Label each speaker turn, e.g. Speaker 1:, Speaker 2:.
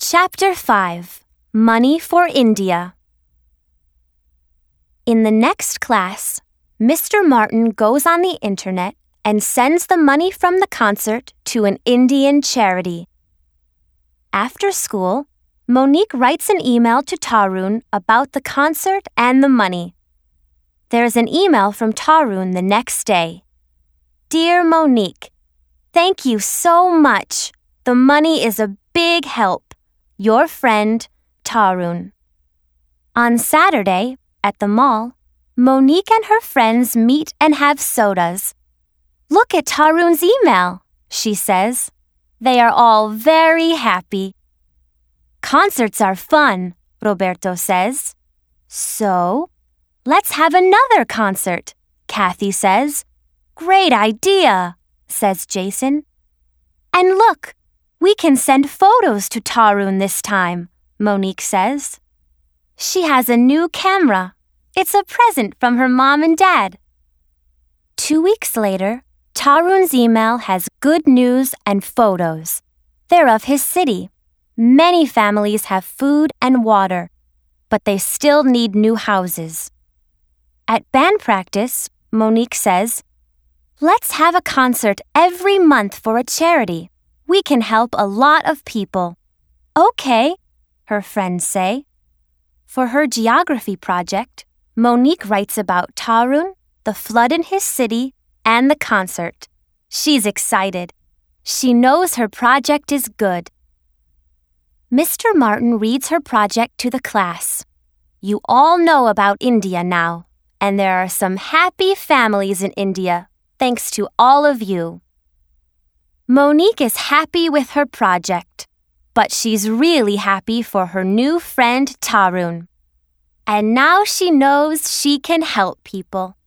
Speaker 1: Chapter 5 Money for India. In the next class, Mr. Martin goes on the internet and sends the money from the concert to an Indian charity. After school, Monique writes an email to Tarun about the concert and the money. There's an email from Tarun the next day. Dear Monique, thank you so much. The money is a big help. Your friend, Tarun. On Saturday, at the mall, Monique and her friends meet and have sodas. Look at Tarun's email, she says. They are all very happy. Concerts are fun, Roberto says. So, let's have another concert, Kathy says. Great idea, says Jason. And look, we can send photos to Tarun this time, Monique says. She has a new camera. It's a present from her mom and dad. 2 weeks later, Tarun's email has good news and photos. They're of his city. Many families have food and water, but they still need new houses. At band practice, Monique says, let's have a concert every month for a charity. We can help a lot of people. Okay, her friends say. For her geography project, Monique writes about Tarun, the flood in his city, and the concert. She's excited. She knows her project is good. Mr. Martin reads her project to the class. You all know about India now, and there are some happy families in India, thanks to all of you. Monique is happy with her project, but she's really happy for her new friend Tarun. And now she knows she can help people.